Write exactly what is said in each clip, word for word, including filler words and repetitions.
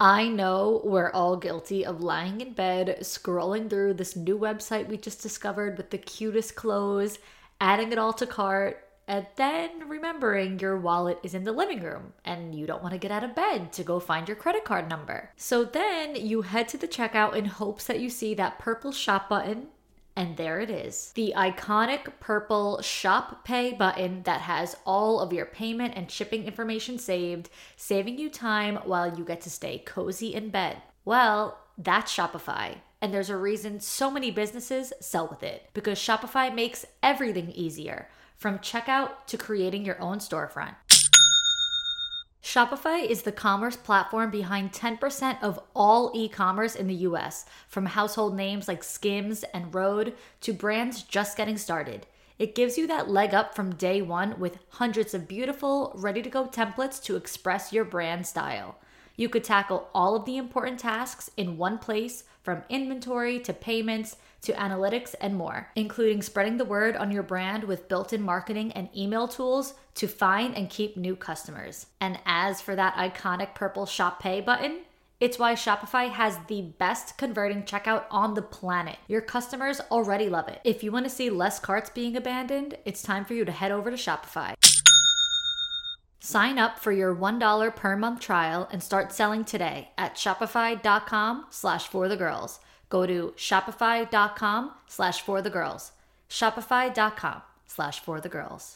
I know we're all guilty of lying in bed, scrolling through this new website we just discovered with the cutest clothes, adding it all to cart, and then remembering your wallet is in the living room and you don't want to get out of bed to go find your credit card number. So then you head to the checkout in hopes that you see that purple shop button. And there it is, the iconic purple Shop Pay button that has all of your payment and shipping information saved, saving you time while you get to stay cozy in bed. Well, that's Shopify. And there's a reason so many businesses sell with it, because Shopify makes everything easier, from checkout to creating your own storefront. Shopify is the commerce platform behind ten percent of all e-commerce in the U S, from household names like Skims and Rhode to brands just getting started. It gives you that leg up from day one with hundreds of beautiful, ready-to-go templates to express your brand style. You could tackle all of the important tasks in one place, from inventory to payments to analytics and more, including spreading the word on your brand with built-in marketing and email tools to find and keep new customers. And as for that iconic purple Shop Pay button, it's why Shopify has the best converting checkout on the planet. Your customers already love it. If you want to see less carts being abandoned, it's time for you to head over to Shopify. Sign up for your one dollar per month trial and start selling today at shopify.com slash for the girls. Go to shopify.com slash for the girls. Shopify.com slash for the girls.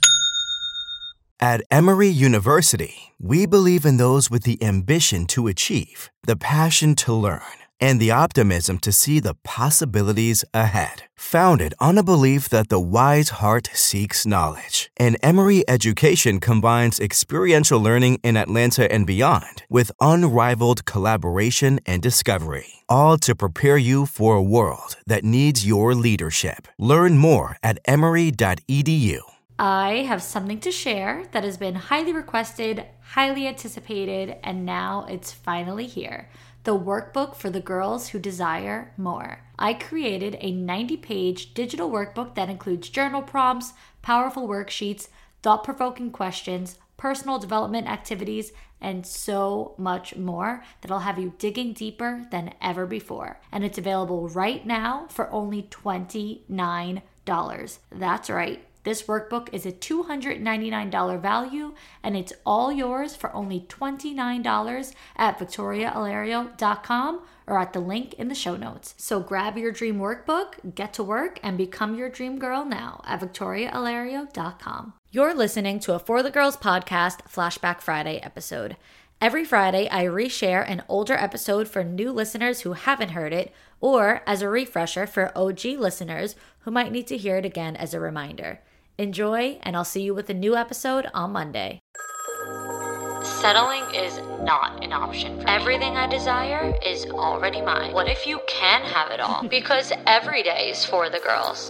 At Emory University, we believe in those with the ambition to achieve, the passion to learn, and the optimism to see the possibilities ahead. Founded on a belief that the wise heart seeks knowledge, and Emory education combines experiential learning in Atlanta and beyond with unrivaled collaboration and discovery, all to prepare you for a world that needs your leadership. Learn more at emory dot e d u. I have something to share that has been highly requested, highly anticipated, and now it's finally here. The workbook for the girls who desire more. I created a ninety-page digital workbook that includes journal prompts, powerful worksheets, thought-provoking questions, personal development activities, and so much more that'll have you digging deeper than ever before. And it's available right now for only twenty-nine dollars. That's right. This workbook is a two hundred ninety-nine dollars value, and it's all yours for only twenty-nine dollars at victoria alario dot com or at the link in the show notes. So grab your dream workbook, get to work, and become your dream girl now at victoria alario dot com. You're listening to a For the Girls podcast Flashback Friday episode. Every Friday, I reshare an older episode for new listeners who haven't heard it, or as a refresher for O G listeners who might need to hear it again as a reminder. Enjoy, and I'll see you with a new episode on Monday. Settling is not an option for me. Everything I desire is already mine. What if you can have it all? Because every day is for the girls.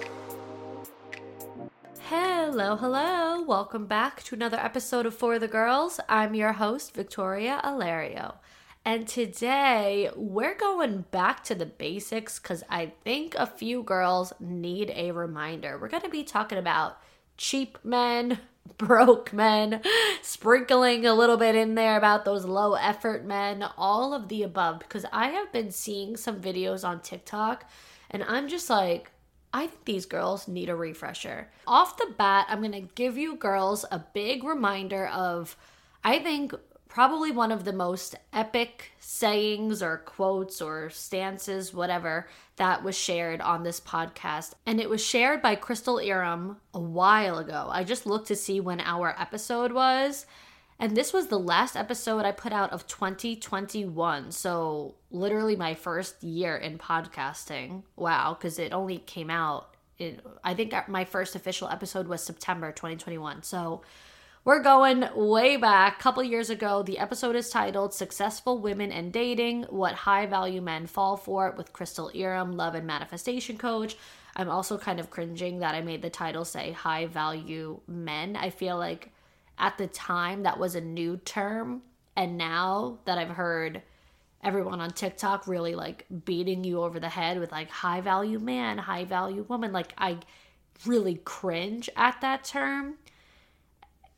Hello, hello. Welcome back to another episode of For the Girls. I'm your host, Victoria Alario. And today, we're going back to the basics because I think a few girls need a reminder. We're going to be talking about cheap men, broke men, sprinkling a little bit in there about those low effort men, all of the above, because I have been seeing some videos on TikTok and I'm just like, I think these girls need a refresher. Off the bat, I'm going to give you girls a big reminder of, I think, probably one of the most epic sayings or quotes or stances, whatever, that was shared on this podcast. And it was shared by Crystal Iram a while ago. I just looked to see when our episode was. And this was the last episode I put out of twenty twenty-one. So literally my first year in podcasting. Wow, because it only came out, in, I think my first official episode was September twenty twenty-one. So we're going way back, a couple years ago. The episode is titled Successful Women and Dating, What High Value Men Fall For, with Crystal Iram, Love and Manifestation Coach. I'm also kind of cringing that I made the title say high value men. I feel like at the time that was a new term, and now that I've heard everyone on TikTok really like beating you over the head with like high value man, high value woman, like I really cringe at that term.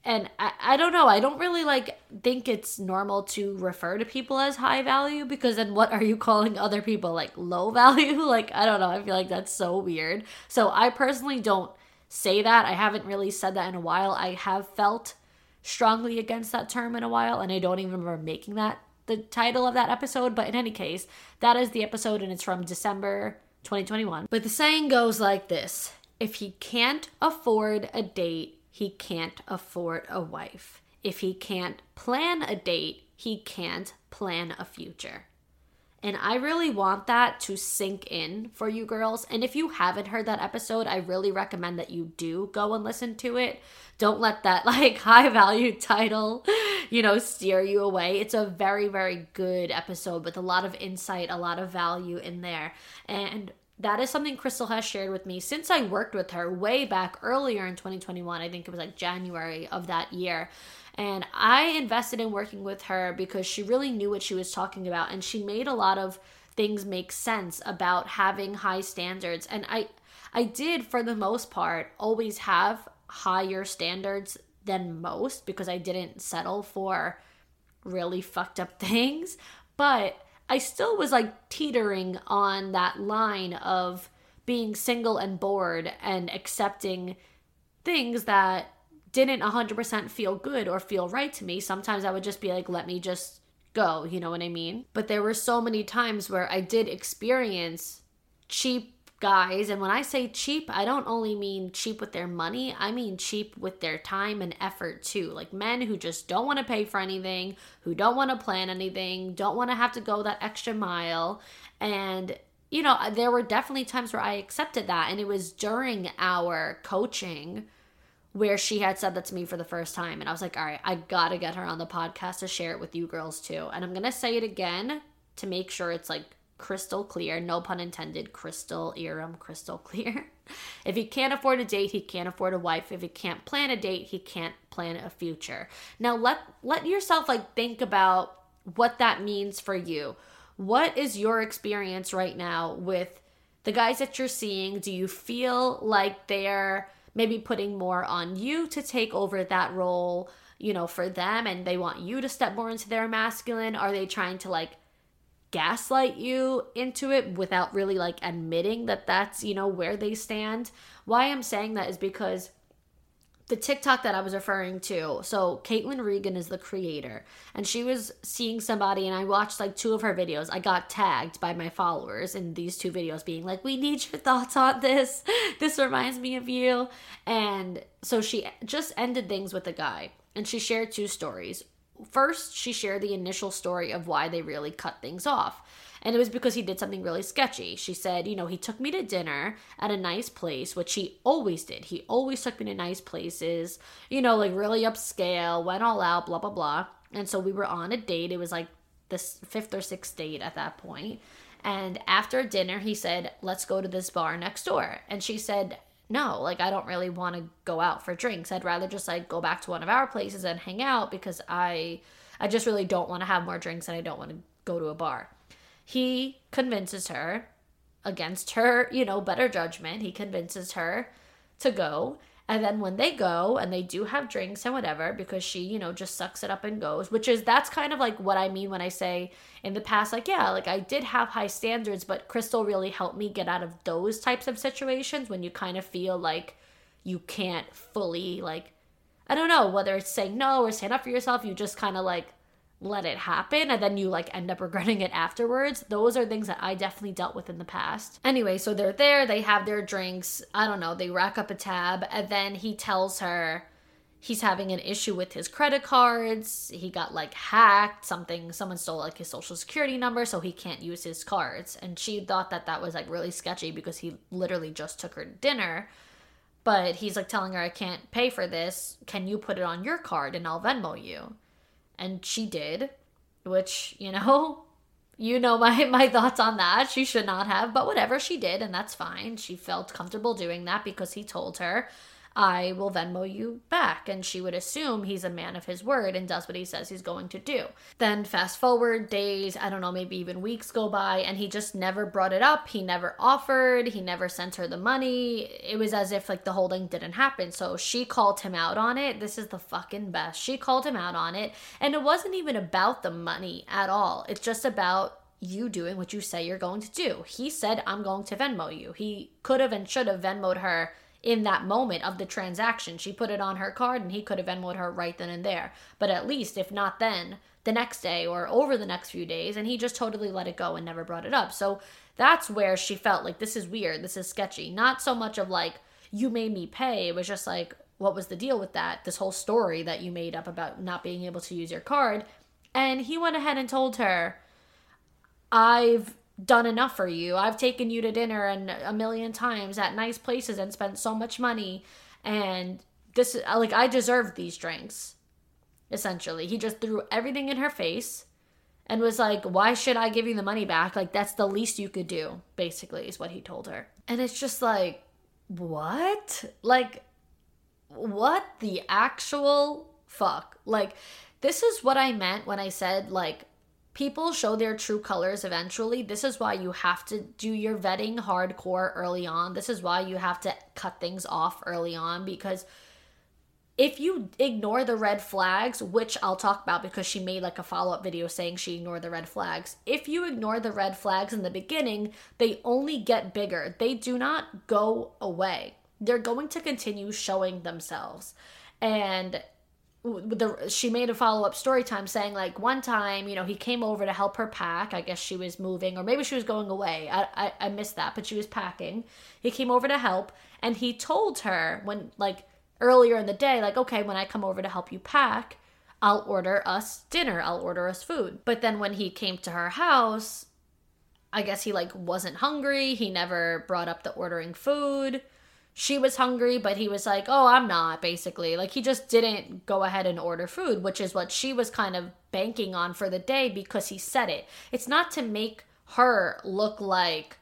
And I, I don't know, I don't really like think it's normal to refer to people as high value, because then what are you calling other people, like low value? Like, I don't know, I feel like that's so weird. So I personally don't say that. I haven't really said that in a while. I have felt strongly against that term in a while, and I don't even remember making that the title of that episode. But in any case, that is the episode, and it's from December twenty twenty-one. But the saying goes like this: if he can't afford a date, he can't afford a wife. If he can't plan a date, he can't plan a future. And I really want that to sink in for you girls. And if you haven't heard that episode, I really recommend that you do go and listen to it. Don't let that like high value title, you know, steer you away. It's a very, very good episode with a lot of insight, a lot of value in there. And that is something Crystal has shared with me since I worked with her way back earlier in twenty twenty-one. I think it was like January of that year. And I invested in working with her because she really knew what she was talking about. And she made a lot of things make sense about having high standards. And I, I did, for the most part, always have higher standards than most, because I didn't settle for really fucked up things. But I still was like teetering on that line of being single and bored and accepting things that didn't one hundred percent feel good or feel right to me. Sometimes I would just be like, let me just go, you know what I mean? But there were so many times where I did experience cheap guys. And when I say cheap, I don't only mean cheap with their money, I mean cheap with their time and effort too. Like men who just don't want to pay for anything, who don't want to plan anything, don't want to have to go that extra mile. And, you know, there were definitely times where I accepted that. And it was during our coaching where she had said that to me for the first time. And I was like, all right, I gotta get her on the podcast to share it with you girls too. And I'm gonna say it again to make sure it's like crystal clear, no pun intended, crystal Erum, crystal clear. If he can't afford a date, he can't afford a wife. If he can't plan a date, he can't plan a future. Now let let yourself like think about what that means for you. What is your experience right now with the guys that you're seeing? Do you feel like they're maybe putting more on you to take over that role, you know, for them, and they want you to step more into their masculine? Are they trying to like gaslight you into it without really like admitting that that's, you know, where they stand? Why I'm saying that is because the TikTok that I was referring to, so Caitlin Regan is the creator, and she was seeing somebody, and I watched like two of her videos. I got tagged by my followers in these two videos being like, we need your thoughts on this. This reminds me of you. And so she just ended things with a guy, and she shared two stories. First, she shared the initial story of why they really cut things off. And it was because he did something really sketchy. She said, you know, he took me to dinner at a nice place, which he always did. He always took me to nice places, you know, like really upscale, went all out, blah, blah, blah. And so we were on a date. It was like the fifth or sixth date at that point. And after dinner, he said, let's go to this bar next door. And she said, no, like, I don't really want to go out for drinks. I'd rather just like go back to one of our places and hang out, because I, I just really don't want to have more drinks, and I don't want to go to a bar. He convinces her, against her, you know, better judgment, he convinces her to go. And then when they go and they do have drinks and whatever, because she, you know, just sucks it up and goes, which is, that's kind of like what I mean when I say in the past, like, yeah, like I did have high standards, but Crystal really helped me get out of those types of situations when you kind of feel like you can't fully, like, I don't know, whether it's saying no or stand up for yourself, you just kind of like let it happen, and then you like end up regretting it afterwards. Those are things that I definitely dealt with in the past. Anyway, so they're there, they have their drinks, I don't know, they rack up a tab, and then he tells her he's having an issue with his credit cards. He got like hacked, something, someone stole like his social security number, so he can't use his cards. And she thought that that was like really sketchy because he literally just took her to dinner. But he's like telling her, I can't pay for this. Can you put it on your card and I'll Venmo you? And she did, which, you know, you know my, my thoughts on that. She should not have, but whatever, she did, and that's fine. She felt comfortable doing that because he told her. I will Venmo you back. And she would assume he's a man of his word and does what he says he's going to do. Then fast forward days, I don't know, maybe even weeks go by, and he just never brought it up. He never offered. He never sent her the money. It was as if like the whole thing didn't happen. So she called him out on it. This is the fucking best. She called him out on it. And it wasn't even about the money at all. It's just about you doing what you say you're going to do. He said, I'm going to Venmo you. He could have and should have Venmo'd her in that moment of the transaction. She put it on her card and he could have Venmo'd her right then and there. But at least, if not then, the next day or over the next few days, and he just totally let it go and never brought it up. So that's where she felt like, this is weird, this is sketchy. Not so much of like, you made me pay. It was just like, what was the deal with that? This whole story that you made up about not being able to use your card. And he went ahead and told her, I've done enough for you. I've taken you to dinner and a million times at nice places and spent so much money. And this, like, I deserve these drinks, essentially. He just threw everything in her face and was like, why should I give you the money back? Like, that's the least you could do, basically, is what he told her. And it's just like, what? Like, what the actual fuck? Like, this is what I meant when I said, like, people show their true colors eventually. This is why you have to do your vetting hardcore early on. This is why you have to cut things off early on, because if you ignore the red flags, which I'll talk about because she made like a follow-up video saying she ignored the red flags. If you ignore the red flags in the beginning, they only get bigger. They do not go away. They're going to continue showing themselves. And the, she made a follow-up story time saying like one time, you know, he came over to help her pack. I guess she was moving, or maybe she was going away. I, I, I missed that, but she was packing. He came over to help, and he told her when like earlier in the day, like, okay, when I come over to help you pack, I'll order us dinner. I'll order us food. But then when he came to her house, I guess he like wasn't hungry. He never brought up the ordering food. She was hungry, but he was like, oh, I'm not, basically. Like, he just didn't go ahead and order food, which is what she was kind of banking on for the day because he said it. It's not to make her look like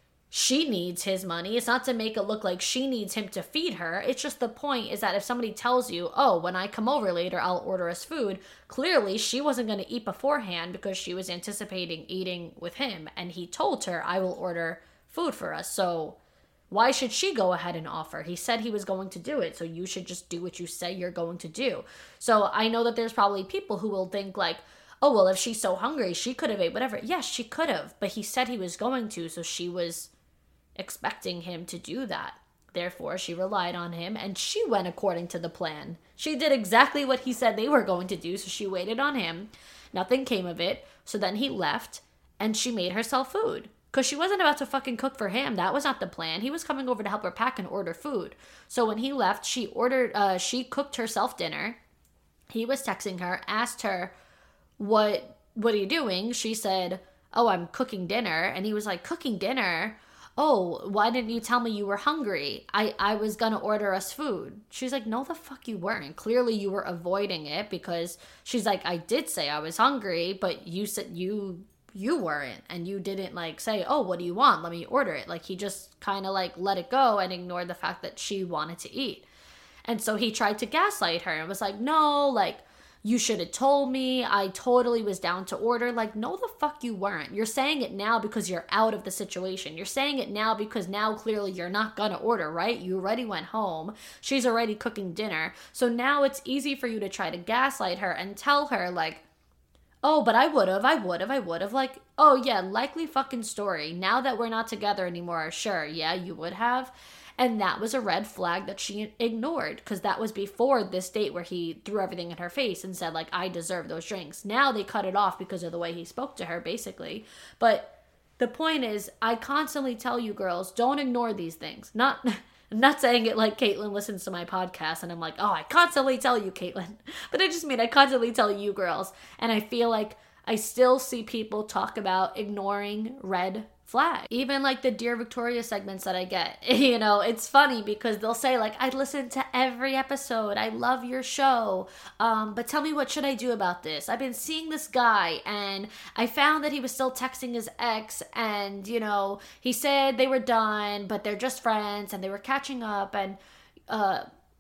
she needs his money. It's not to make it look like she needs him to feed her. It's just the point is that if somebody tells you, oh, when I come over later, I'll order us food, clearly she wasn't going to eat beforehand because she was anticipating eating with him. And he told her, I will order food for us. So why should she go ahead and offer? He said he was going to do it, so you should just do what you say you're going to do. So I know that there's probably people who will think like, oh, well, if she's so hungry, she could have ate whatever. Yes, she could have, but he said he was going to, so she was expecting him to do that. Therefore, she relied on him, and she went according to the plan. She did exactly what he said they were going to do, so she waited on him. Nothing came of it, so then he left, and she made herself food. Because she wasn't about to fucking cook for him. That was not the plan. He was coming over to help her pack and order food. So when he left, she ordered, uh, she cooked herself dinner. He was texting her, asked her, what, what are you doing? She said, oh, I'm cooking dinner. And he was like, cooking dinner? Oh, why didn't you tell me you were hungry? I, I was going to order us food. She's like, no, the fuck you weren't. Clearly you were avoiding it because she's like, I did say I was hungry, but you said you... you weren't, and you didn't like say, oh, what do you want? Let me order it. Like, he just kind of like let it go and ignored the fact that she wanted to eat. And so he tried to gaslight her and was like, no, like, you should have told me. I totally was down to order. Like, no, the fuck you weren't. You're saying it now because you're out of the situation. You're saying it now because now clearly you're not gonna order, right? You already went home. She's already cooking dinner. So now it's easy for you to try to gaslight her and tell her like, oh, but I would have, I would have, I would have. Like, oh yeah, likely fucking story. Now that we're not together anymore, sure, yeah, you would have. And that was a red flag that she ignored because that was before this date where he threw everything in her face and said, like, I deserve those drinks. Now they cut it off because of the way he spoke to her, basically. But the point is, I constantly tell you girls, don't ignore these things. Not... I'm not saying it like Caitlin listens to my podcast and I'm like, oh, I constantly tell you, Caitlin. But I just mean I constantly tell you girls. And I feel like I still see people talk about ignoring red flag. Even like the Dear Victoria segments that I get, you know, it's funny because they'll say like, I listen to every episode. I love your show. Um, but tell me, what should I do about this? I've been seeing this guy and I found that he was still texting his ex and, you know, he said they were done, but they're just friends and they were catching up and, uh,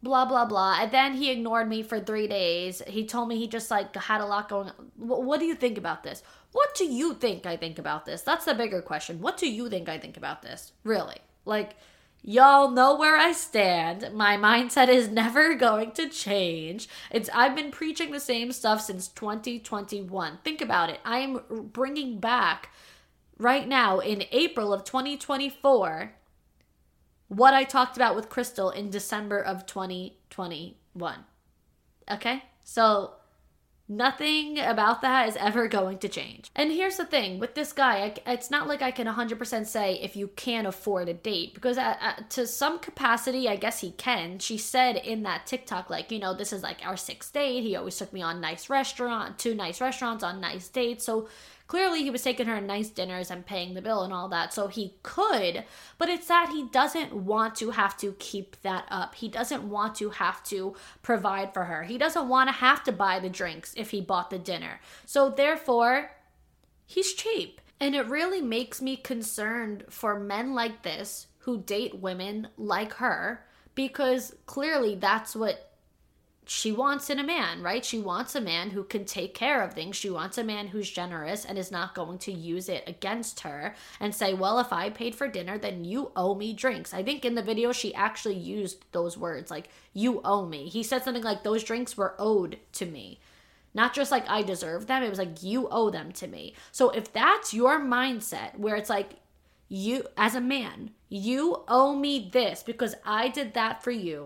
blah, blah, blah. And then he ignored me for three days. He told me he just like had a lot going on. What do you think about this? What do you think I think about this? That's the bigger question. What do you think I think about this? Really? Like, y'all know where I stand. My mindset is never going to change. It's I've been preaching the same stuff since twenty twenty-one. Think about it. I am bringing back right now in April of twenty twenty-four what I talked about with Crystal in December of twenty twenty-one. Okay? So nothing about that is ever going to change. And here's the thing with this guy, I, it's not like I can one hundred percent say if you can't afford a date, because uh, uh, to some capacity, I guess he can. She said in that TikTok, like, you know, this is like our sixth date. He always took me on nice restaurant, two nice restaurants on nice dates. So clearly he was taking her to nice dinners and paying the bill and all that. So he could, but it's that he doesn't want to have to keep that up. He doesn't want to have to provide for her. He doesn't want to have to buy the drinks if he bought the dinner. So therefore, he's cheap. And it really makes me concerned for men like this who date women like her, because clearly that's what she wants in a man, right? She wants a man who can take care of things. She wants a man who's generous and is not going to use it against her and say, well, if I paid for dinner, then you owe me drinks. I think in the video, she actually used those words, like, you owe me. He said something like, those drinks were owed to me. Not just like I deserve them. It was like, you owe them to me. So if that's your mindset where it's like, you, as a man, you owe me this because I did that for you,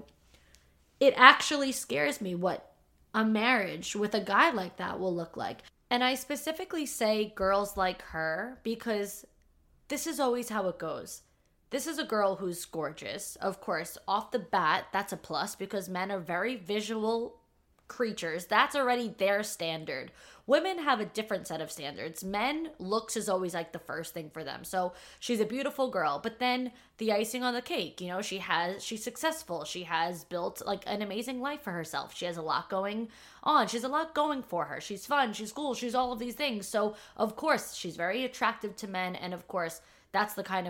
it actually scares me what a marriage with a guy like that will look like. And I specifically say girls like her because this is always how it goes. This is a girl who's gorgeous. Of course, off the bat, that's a plus because men are very visual creatures. That's already their standard. Women have a different set of standards. Men, looks is always like the first thing for them. So she's a beautiful girl, but then the icing on the cake, you know, she has, she's successful. She has built like an amazing life for herself. She has a lot going on. She has a lot going for her. She's fun. She's cool. She's all of these things. So of course she's very attractive to men. And of course that's the kind of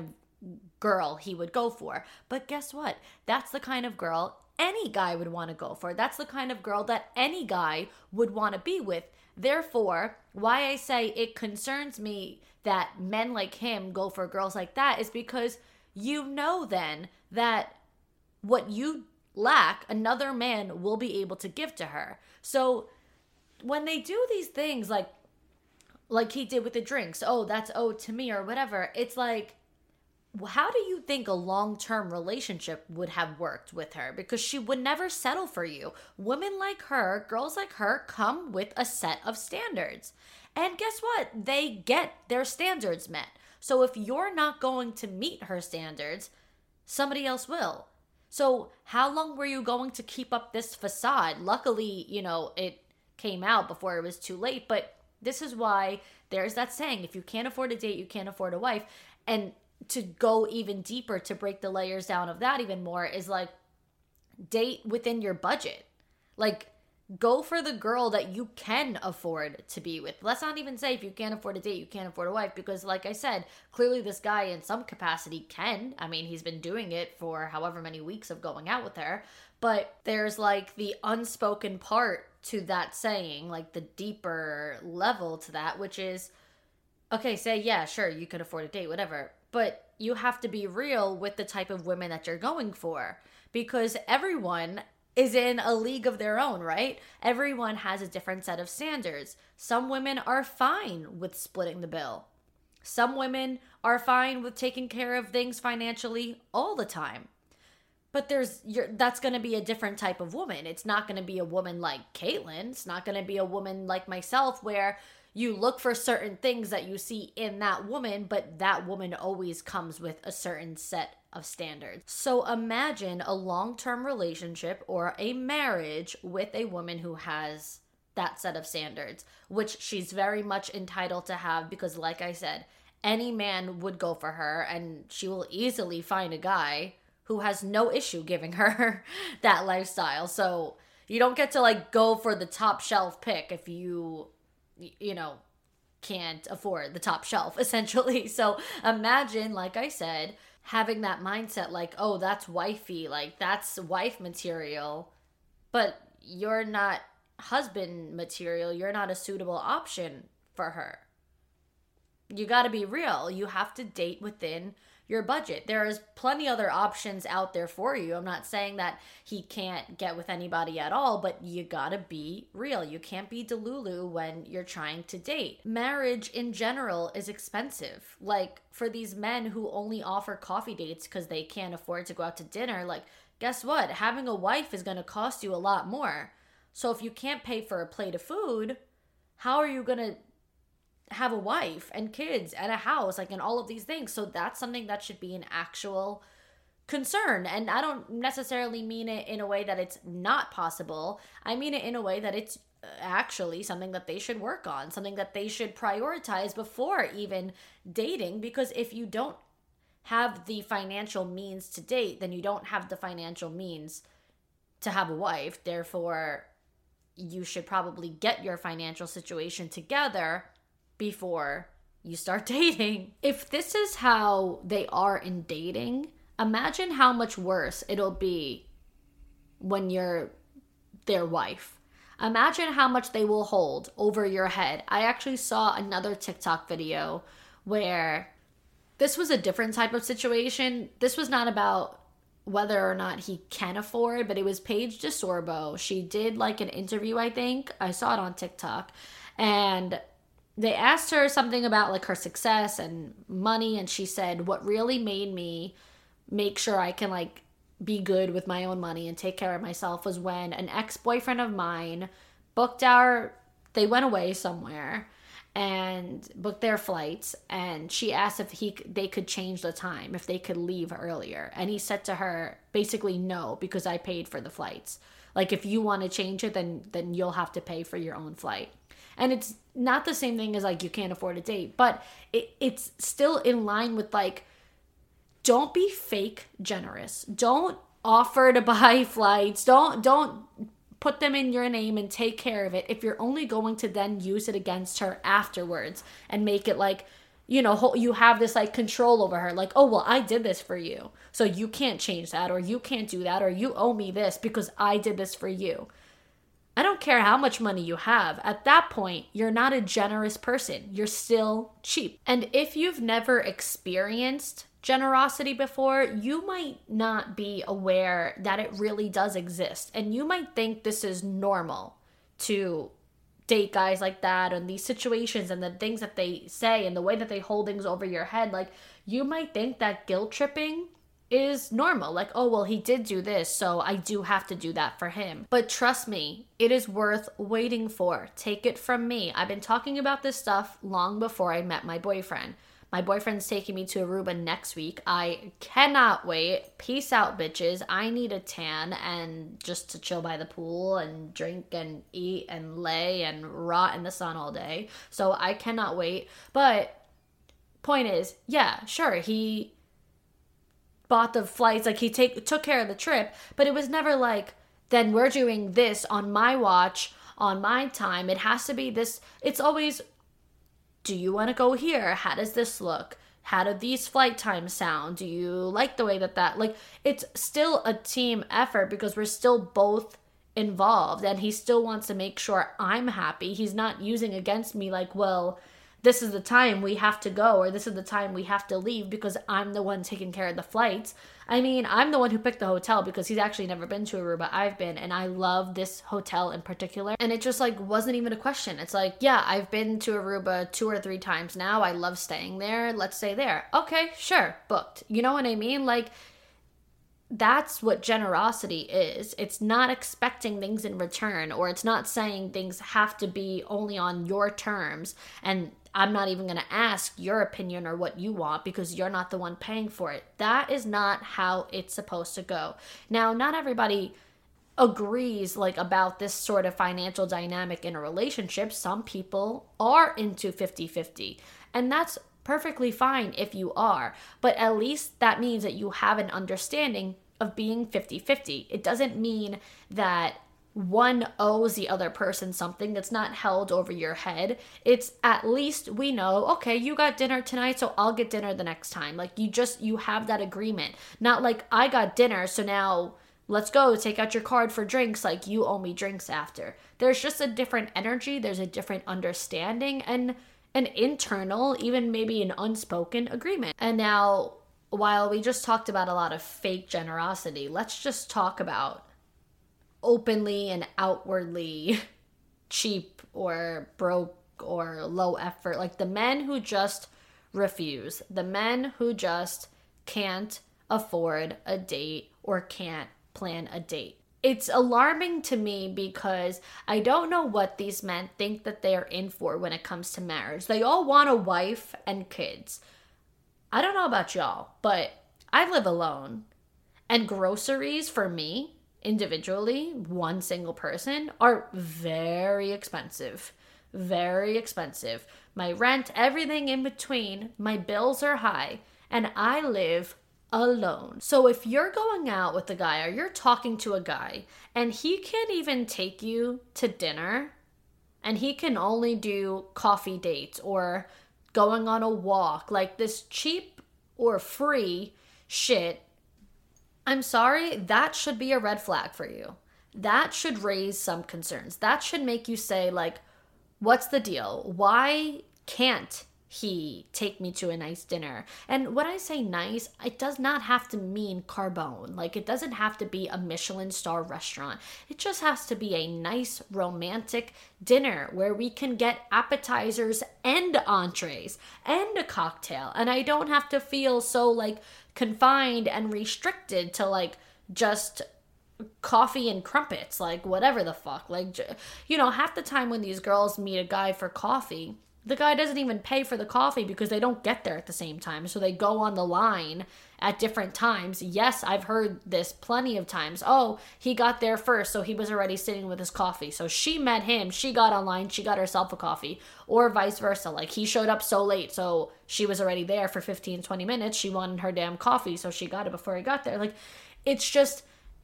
girl he would go for. But guess what? That's the kind of girl any guy would want to go for. That's the kind of girl that any guy would want to be with. Therefore, why I say it concerns me that men like him go for girls like that is because you know then that what you lack, another man will be able to give to her. So when they do these things like like he did with the drinks, oh, that's owed to me or whatever, it's like, how do you think a long-term relationship would have worked with her? Because she would never settle for you. Women like her, girls like her, come with a set of standards. And guess what? They get their standards met. So if you're not going to meet her standards, somebody else will. So how long were you going to keep up this facade? Luckily, you know, it came out before it was too late. But this is why there's that saying, if you can't afford a date, you can't afford a wife. And to go even deeper, to break the layers down of that even more, is like, date within your budget. Like, go for the girl that you can afford to be with. Let's not even say if you can't afford a date, you can't afford a wife, because like I said, clearly this guy in some capacity can. I mean, he's been doing it for however many weeks of going out with her. But there's like the unspoken part to that saying, like the deeper level to that, which is, okay, say, yeah, sure, you can afford a date, whatever. But you have to be real with the type of women that you're going for, because everyone is in a league of their own, right? Everyone has a different set of standards. Some women are fine with splitting the bill. Some women are fine with taking care of things financially all the time. But there's you're, that's going to be a different type of woman. It's not going to be a woman like Caitlyn. It's not going to be a woman like myself where you look for certain things that you see in that woman, but that woman always comes with a certain set of standards. So imagine a long-term relationship or a marriage with a woman who has that set of standards, which she's very much entitled to have, because like I said, any man would go for her, and she will easily find a guy who has no issue giving her that lifestyle. So you don't get to like go for the top shelf pick if you you know, can't afford the top shelf, essentially. So imagine, like I said, having that mindset like, oh, that's wifey, like that's wife material, but you're not husband material. You're not a suitable option for her. You got to be real. You have to date within your budget. There is plenty other options out there for you. I'm not saying that he can't get with anybody at all, but you got to be real. You can't be delulu when you're trying to date. Marriage in general is expensive. Like for these men who only offer coffee dates because they can't afford to go out to dinner, like guess what? Having a wife is going to cost you a lot more. So if you can't pay for a plate of food, how are you going to have a wife and kids and a house, like, and all of these things? So that's something that should be an actual concern. And I don't necessarily mean it in a way that it's not possible. I mean it in a way that it's actually something that they should work on, something that they should prioritize before even dating. Because if you don't have the financial means to date, then you don't have the financial means to have a wife. Therefore, you should probably get your financial situation together before you start dating. If this is how they are in dating, imagine how much worse it'll be when you're their wife. Imagine how much they will hold over your head. I actually saw another TikTok video where this was a different type of situation. This was not about whether or not he can afford, but it was Paige DeSorbo. She did like an interview, I think. I saw it on TikTok. And they asked her something about like her success and money. And she said, what really made me make sure I can like be good with my own money and take care of myself was when an ex-boyfriend of mine booked our, they went away somewhere and booked their flights, and she asked if he they could change the time, if they could leave earlier. And he said to her, basically, no, because I paid for the flights. Like, if you want to change it, then then you'll have to pay for your own flight. And it's not the same thing as, like, you can't afford a date, but it, it's still in line with, like, don't be fake generous. Don't offer to buy flights. Don't don't put them in your name and take care of it if you're only going to then use it against her afterwards and make it like, you know, you have this like control over her. Like, oh, well, I did this for you, so you can't change that, or you can't do that, or you owe me this because I did this for you. I don't care how much money you have. At that point, you're not a generous person. You're still cheap. And if you've never experienced generosity before, you might not be aware that it really does exist. And you might think this is normal to date guys like that and these situations and the things that they say and the way that they hold things over your head. Like, you might think that guilt tripping is normal. Like, oh, well, he did do this, so I do have to do that for him. But trust me, it is worth waiting for. Take it from me. I've been talking about this stuff long before I met my boyfriend. My boyfriend's taking me to Aruba next week. I cannot wait. Peace out, bitches. I need a tan and just to chill by the pool and drink and eat and lay and rot in the sun all day. So I cannot wait. But point is, yeah, sure, he bought the flights, like he take took care of the trip, but it was never like, then we're doing this on my watch, on my time. It has to be this. It's always, do you want to go here? How does this look? How do these flight times sound? Do you like the way that that, like, it's still a team effort because we're still both involved, and he still wants to make sure I'm happy. He's not using against me like, well, this is the time we have to go, or this is the time we have to leave because I'm the one taking care of the flights. I mean, I'm the one who picked the hotel because he's actually never been to Aruba. I've been, and I love this hotel in particular. And it just like wasn't even a question. It's like, yeah, I've been to Aruba two or three times now. I love staying there. Let's stay there. Okay, sure, booked. You know what I mean? Like, that's what generosity is. It's not expecting things in return, or it's not saying things have to be only on your terms, and I'm not even going to ask your opinion or what you want because you're not the one paying for it. That is not how it's supposed to go. Now, not everybody agrees like about this sort of financial dynamic in a relationship. Some people are into fifty-fifty, and that's perfectly fine if you are, but at least that means that you have an understanding of being fifty-fifty. It doesn't mean that one owes the other person something that's not held over your head. It's at least we know, okay, you got dinner tonight, so I'll get dinner the next time. Like you just, you have that agreement. Not like I got dinner, so now let's go take out your card for drinks. Like you owe me drinks after. There's just a different energy. There's a different understanding and an internal, even maybe an unspoken agreement. And now, while we just talked about a lot of fake generosity, let's just talk about openly and outwardly cheap or broke or low effort. Like the men who just refuse, the men who just can't afford a date or can't plan a date. It's alarming to me because I don't know what these men think that they are in for when it comes to marriage. They all want a wife and kids. I don't know about y'all, but I live alone. And groceries for me, individually, one single person, are very expensive. Very expensive. My rent, everything in between, my bills are high, and I live alone. So if you're going out with a guy or you're talking to a guy and he can't even take you to dinner and he can only do coffee dates or going on a walk, like this cheap or free shit, I'm sorry, that should be a red flag for you. That should raise some concerns. That should make you say, like, what's the deal? Why can't he take me to a nice dinner? And when I say nice, it does not have to mean Carbone. Like, it doesn't have to be a Michelin star restaurant. It just has to be a nice romantic dinner where we can get appetizers and entrees and a cocktail. And I don't have to feel so, like, confined and restricted to, like, just coffee and crumpets, like, whatever the fuck. Like, you know, half the time when these girls meet a guy for coffee, the guy doesn't even pay for the coffee because they don't get there at the same time. So they go on the line at different times. Yes, I've heard this plenty of times. Oh, he got there first, so he was already sitting with his coffee. So she met him, she got online, she got herself a coffee. Or vice versa. Like, he showed up so late, so she was already there for fifteen, twenty minutes. She wanted her damn coffee, so she got it before he got there. Like, it's just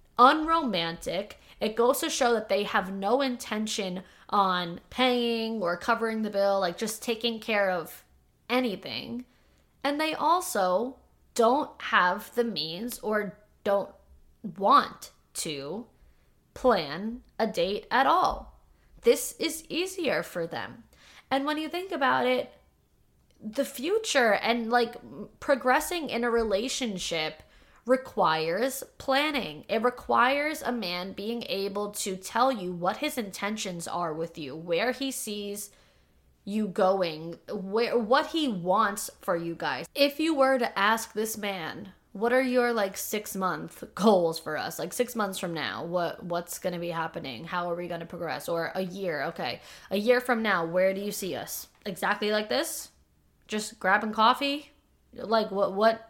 unromantic. It goes to show that they have no intention on paying or covering the bill, like just taking care of anything. And they also don't have the means or don't want to plan a date at all. This is easier for them. And when you think about it, the future and like progressing in a relationship requires planning. It requires a man being able to tell you what his intentions are with you, where he sees you going, where what he wants for you guys. If you were to ask this man, what are your like six month goals for us? Like six months from now, what what's going to be happening? How are we going to progress? Or a year, okay. A year from now, where do you see us? Exactly like this? Just grabbing coffee? Like what what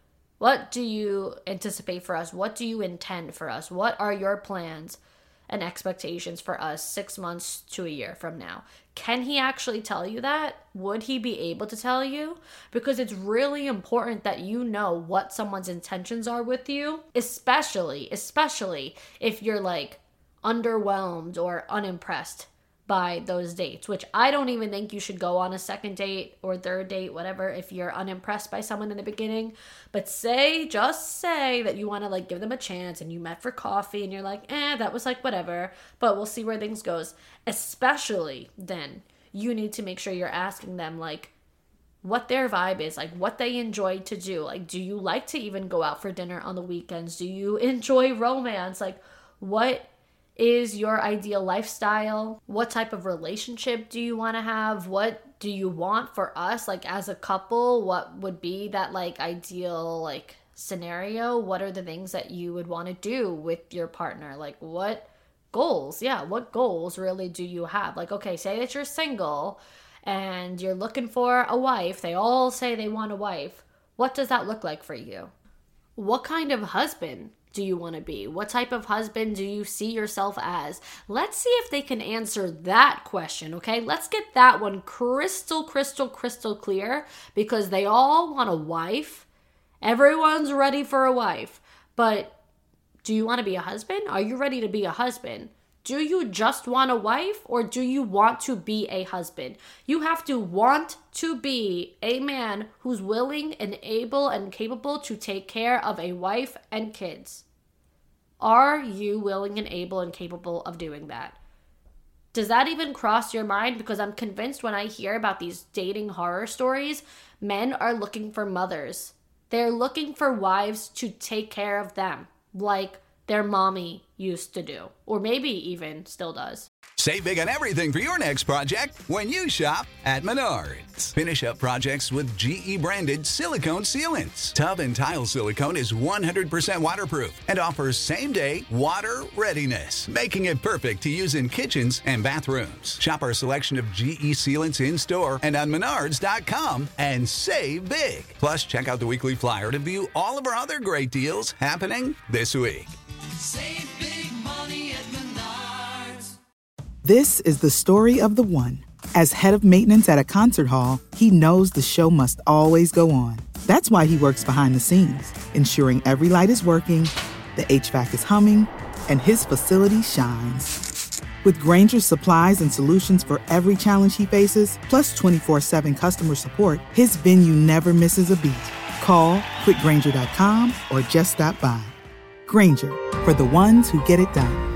What do you anticipate for us? What do you intend for us? What are your plans and expectations for us six months to a year from now? Can he actually tell you that? Would he be able to tell you? Because it's really important that you know what someone's intentions are with you, especially, especially if you're like underwhelmed or unimpressed by those dates, which I don't even think you should go on a second date or third date, whatever, if you're unimpressed by someone in the beginning. But say, just say that you want to like give them a chance and you met for coffee and you're like, eh, that was like whatever, but we'll see where things goes. Especially then, you need to make sure you're asking them like what their vibe is, like what they enjoy to do. Like, do you like to even go out for dinner on the weekends? Do you enjoy romance? Like, what is your ideal lifestyle? What type of relationship do you want to have? What do you want for us, like as a couple? What would be that like ideal like scenario? What are the things that you would want to do with your partner? Like what goals? Yeah, what goals really do you have? Like, okay, say that you're single and you're looking for a wife. They all say they want a wife. What does that look like for you? What kind of husband do you want to be? What type of husband do you see yourself as? Let's see if they can answer that question, okay? Let's get that one crystal, crystal, crystal clear, because they all want a wife. Everyone's ready for a wife. But do you want to be a husband? Are you ready to be a husband? Do you just want a wife or do you want to be a husband? You have to want to be a man who's willing and able and capable to take care of a wife and kids. Are you willing and able and capable of doing that? Does that even cross your mind? Because I'm convinced when I hear about these dating horror stories, men are looking for mothers. They're looking for wives to take care of them, like their mommy used to do, or maybe even still does. Save big on everything for your next project when you shop at Menards. Finish up projects with G E branded silicone sealants. Tub and tile silicone is one hundred percent waterproof and offers same-day water readiness, making it perfect to use in kitchens and bathrooms. Shop our selection of G E sealants in-store and on menards dot com and save big. Plus, check out the weekly flyer to view all of our other great deals happening this week. Save big money at Menards. This is the story of the one. As head of maintenance at a concert hall, he knows the show must always go on. That's why he works behind the scenes, ensuring every light is working, the H V A C is humming, and his facility shines. With Grainger's supplies and solutions for every challenge he faces, plus twenty-four seven customer support, his venue never misses a beat. Call quick grainger dot com or just stop by. Grainger, for the ones who get it done.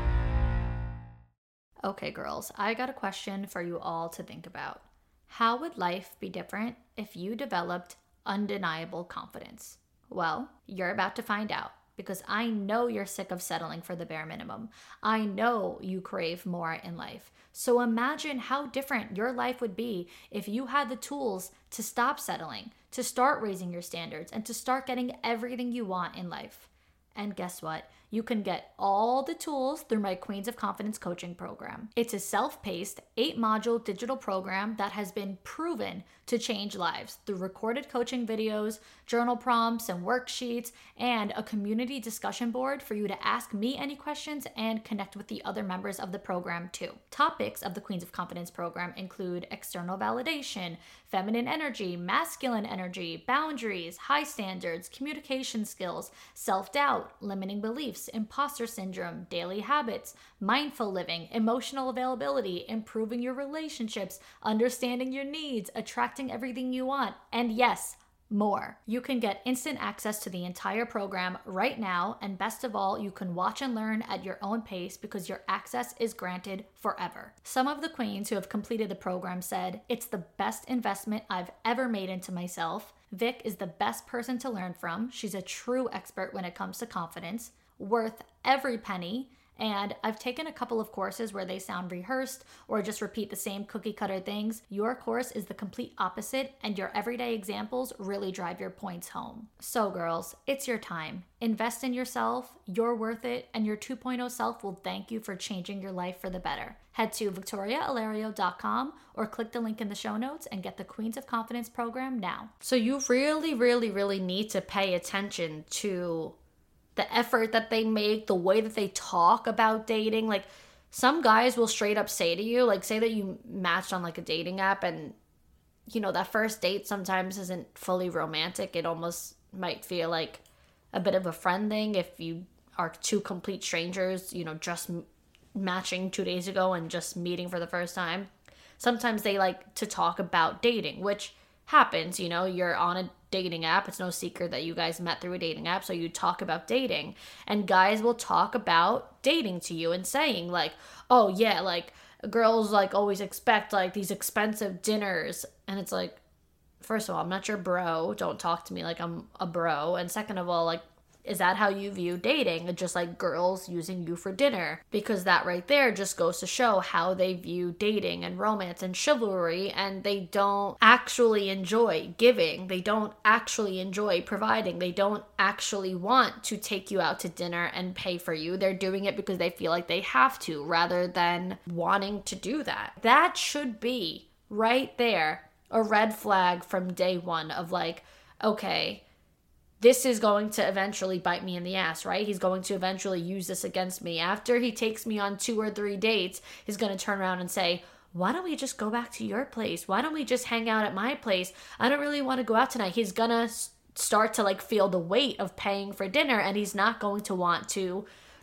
Okay, girls, I got a question for you all to think about. How would life be different if you developed undeniable confidence? Well, you're about to find out, because I know you're sick of settling for the bare minimum. I know you crave more in life. So imagine how different your life would be if you had the tools to stop settling, to start raising your standards, and to start getting everything you want in life. And guess what? You can get all the tools through my Queens of Confidence coaching program. It's a self-paced, eight-module digital program that has been proven to change lives through recorded coaching videos, journal prompts and worksheets, and a community discussion board for you to ask me any questions and connect with the other members of the program too. Topics of the Queens of Confidence program include external validation, feminine energy, masculine energy, boundaries, high standards, communication skills, self-doubt, limiting beliefs, imposter syndrome, daily habits, mindful living, emotional availability, improving your relationships, understanding your needs, attracting everything you want, and yes, more. You can get instant access to the entire program right now, and best of all, you can watch and learn at your own pace because your access is granted forever. Some of the queens who have completed the program said, "It's the best investment I've ever made into myself. Vic is the best person to learn from. She's a true expert when it comes to confidence, worth every penny. And I've taken a couple of courses where they sound rehearsed or just repeat the same cookie cutter things. Your course is the complete opposite, and your everyday examples really drive your points home." So girls, it's your time. Invest in yourself, you're worth it, and your two point oh self will thank you for changing your life for the better. Head to victoria alario dot com or click the link in the show notes and get the Queens of Confidence program now. So you really, really, really need to pay attention to the effort that they make, the way that they talk about dating. Like, some guys will straight up say to you, like, say that you matched on like a dating app and, you know, that first date sometimes isn't fully romantic. It almost might feel like a bit of a friend thing if you are two complete strangers, you know, just m- matching two days ago and just meeting for the first time. Sometimes they like to talk about dating, which happens, you know, you're on a dating app. It's no secret that you guys met through a dating app, so you talk about dating. And guys will talk about dating to you and saying like, "Oh yeah, like girls like always expect like these expensive dinners." And it's like, first of all, I'm not your bro. Don't talk to me like I'm a bro. And second of all, like, is that how you view dating? Just like girls using you for dinner? Because that right there just goes to show how they view dating and romance and chivalry, and they don't actually enjoy giving. They don't actually enjoy providing. They don't actually want to take you out to dinner and pay for you. They're doing it because they feel like they have to, rather than wanting to do that. That should be right there a red flag from day one of like, okay, this is going to eventually bite me in the ass, right? He's going to eventually use this against me. After he takes me on two or three dates, he's going to turn around and say, "Why don't we just go back to your place? Why don't we just hang out at my place? I don't really want to go out tonight." He's going to start to like feel the weight of paying for dinner, and he's not going to want to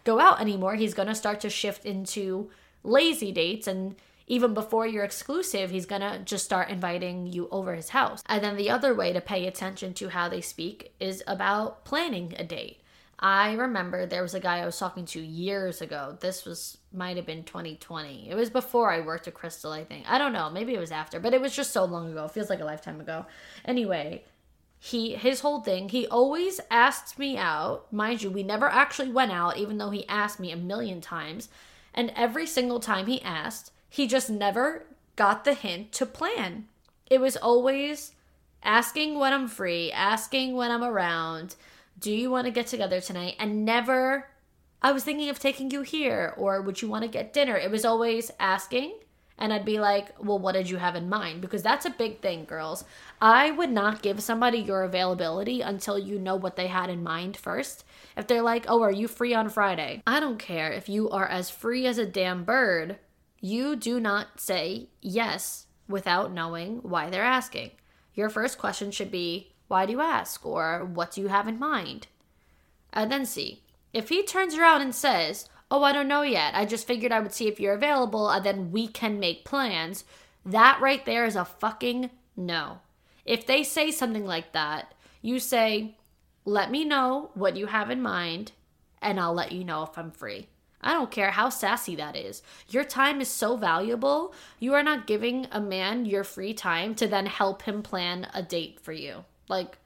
go out anymore. He's going to start to shift into lazy dates, and even before you're exclusive, he's going to just start inviting you over his house. And then the other way to pay attention to how they speak is about planning a date. I remember there was a guy I was talking to years ago. This was, might have been twenty twenty. It was before I worked at Crystal, I think. I don't know. Maybe it was after, but it was just so long ago. It feels like a lifetime ago. Anyway, he, his whole thing, he always asked me out. Mind you, we never actually went out, even though he asked me a million times. And every single time he asked, he just never got the hint to plan. It was always asking when I'm free, asking when I'm around. Do you want to get together tonight? And never, I was thinking of taking you here, or would you want to get dinner? It was always asking, and I'd be like, well, what did you have in mind? Because that's a big thing, girls. I would not give somebody your availability until you know what they had in mind first. If they're like, oh, are you free on Friday? I don't care if you are as free as a damn bird. You do not say yes without knowing why they're asking. Your first question should be, why do you ask? Or what do you have in mind? And then see. If he turns around and says, oh, I don't know yet. I just figured I would see if you're available and then we can make plans. That right there is a fucking no. If they say something like that, you say, let me know what you have in mind and I'll let you know if I'm free. I don't care how sassy that is. Your time is so valuable. You are not giving a man your free time to then help him plan a date for you. Like,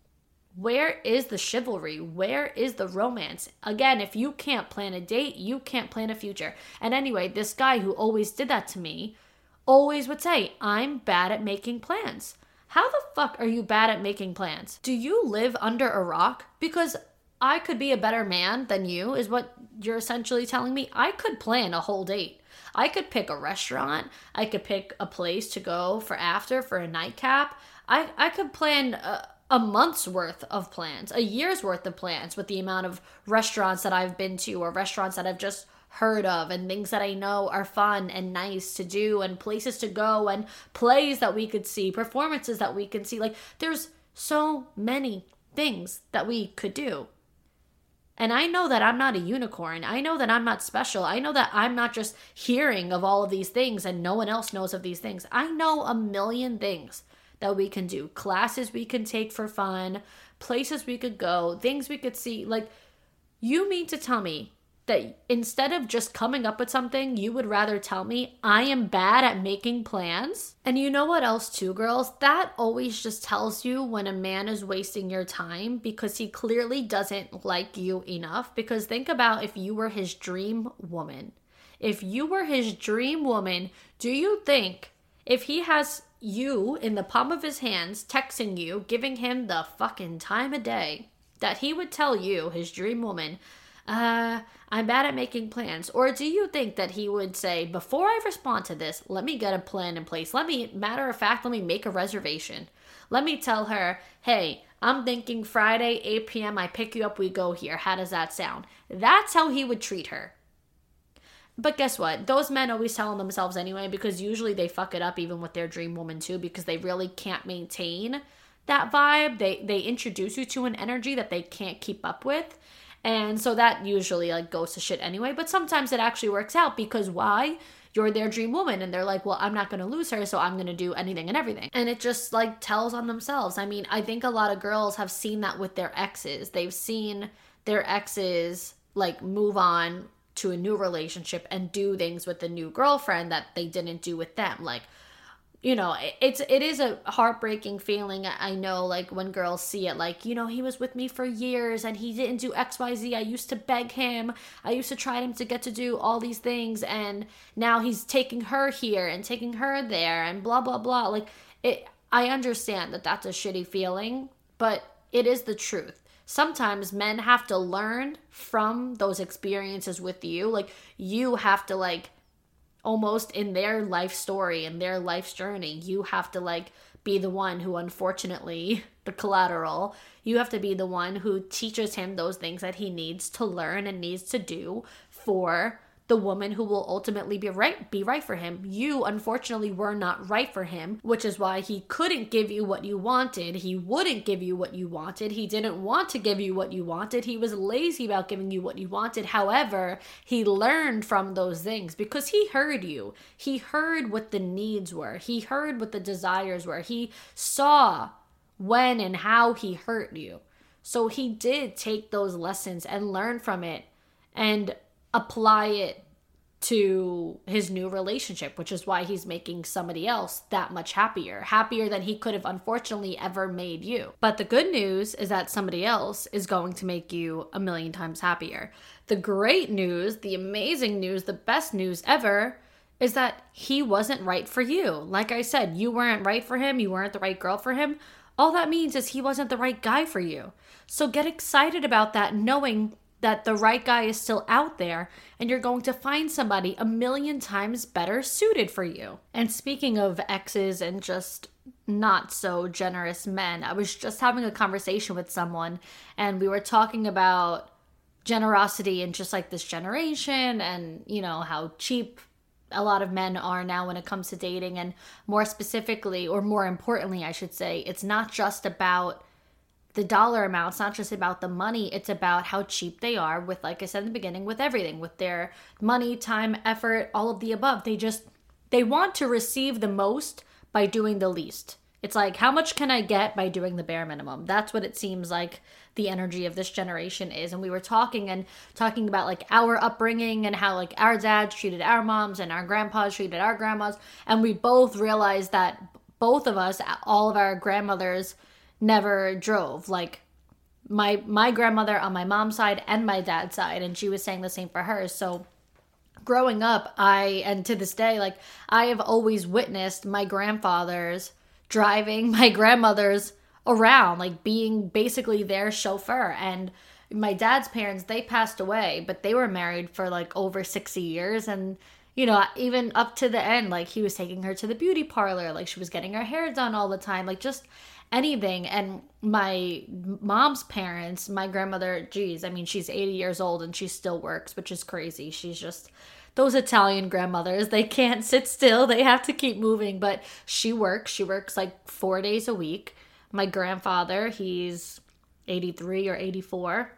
where is the chivalry? Where is the romance? Again, if you can't plan a date, you can't plan a future. And anyway, this guy who always did that to me always would say, I'm bad at making plans. How the fuck are you bad at making plans? Do you live under a rock? Because I could be a better man than you, is what you're essentially telling me. I could plan a whole date. I could pick a restaurant. I could pick a place to go for after, for a nightcap. I, I could plan a, a month's worth of plans, a year's worth of plans with the amount of restaurants that I've been to or restaurants that I've just heard of and things that I know are fun and nice to do and places to go and plays that we could see, performances that we can see. Like, there's so many things that we could do. And I know that I'm not a unicorn. I know that I'm not special. I know that I'm not just hearing of all of these things and no one else knows of these things. I know a million things that we can do. Classes we can take for fun, places we could go, things we could see. Like, you mean to tell me that instead of just coming up with something, you would rather tell me I am bad at making plans? And you know what else too, girls? That always just tells you when a man is wasting your time because he clearly doesn't like you enough. Because think about if you were his dream woman. If you were his dream woman, do you think if he has you in the palm of his hands, texting you, giving him the fucking time of day, that he would tell you, his dream woman, uh, I'm bad at making plans? Or do you think that he would say, before I respond to this, let me get a plan in place. Let me, matter of fact, let me make a reservation. Let me tell her, hey, I'm thinking Friday, eight p.m., I pick you up, we go here. How does that sound? That's how he would treat her. But guess what? Those men always tell on themselves anyway, because usually they fuck it up even with their dream woman too, because they really can't maintain that vibe. They they introduce you to an energy that they can't keep up with. And so that usually like goes to shit anyway. But sometimes it actually works out because why? You're their dream woman and they're like, well, I'm not going to lose her, so I'm going to do anything and everything. And it just like tells on themselves. I mean, I think a lot of girls have seen that with their exes. They've seen their exes like move on to a new relationship and do things with the new girlfriend that they didn't do with them. Like, you know, it's, it is a heartbreaking feeling. I know, like, when girls see it, like, you know, he was with me for years and he didn't do X, Y, Z. I used to beg him. I used to try him to get to do all these things. And now he's taking her here and taking her there and blah, blah, blah. Like, it, I understand that that's a shitty feeling, but it is the truth. Sometimes men have to learn from those experiences with you. Like, you have to, like, almost in their life story, in their life's journey, you have to, like, be the one who, unfortunately, the collateral, you have to be the one who teaches him those things that he needs to learn and needs to do for the woman who will ultimately be right be right for him. You unfortunately were not right for him, which is why he couldn't give you what you wanted. He wouldn't give you what you wanted. He didn't want to give you what you wanted. He was lazy about giving you what you wanted. However, he learned from those things because he heard you. He heard what the needs were. He heard what the desires were. He saw when and how he hurt you. So he did take those lessons and learn from it and apply it to his new relationship, which is why he's making somebody else that much happier, happier than he could have unfortunately ever made you. But the good news is that somebody else is going to make you a million times happier. The great news, the amazing news, the best news ever is that he wasn't right for you. Like I said, you weren't right for him. You weren't the right girl for him. All that means is he wasn't the right guy for you. So get excited about that, knowing that the right guy is still out there and you're going to find somebody a million times better suited for you. And speaking of exes and just not so generous men, I was just having a conversation with someone and we were talking about generosity in just like this generation and, you know, how cheap a lot of men are now when it comes to dating. And more specifically, or more importantly, I should say, it's not just about the dollar amount. It's not just about the money. It's about how cheap they are with, like I said in the beginning, with everything, with their money, time, effort, all of the above. They just, they want to receive the most by doing the least. It's like, how much can I get by doing the bare minimum? That's what it seems like the energy of this generation is. And we were talking and talking about like our upbringing and how like our dads treated our moms and our grandpas treated our grandmas. And we both realized that both of us, all of our grandmothers, never drove. Like my my grandmother on my mom's side and my dad's side, and she was saying the same for hers. So growing up, I, and to this day, like I have always witnessed my grandfathers driving my grandmothers around, like being basically their chauffeur. And my dad's parents, they passed away, but they were married for like over sixty years. And you know, even up to the end, like he was taking her to the beauty parlor, like she was getting her hair done all the time, like just anything. And my mom's parents, my grandmother, geez, I mean, she's eighty years old and she still works, which is crazy. She's just, those Italian grandmothers, they can't sit still. They have to keep moving, but she works. She works like four days a week. My grandfather, he's eighty-three or eighty-four.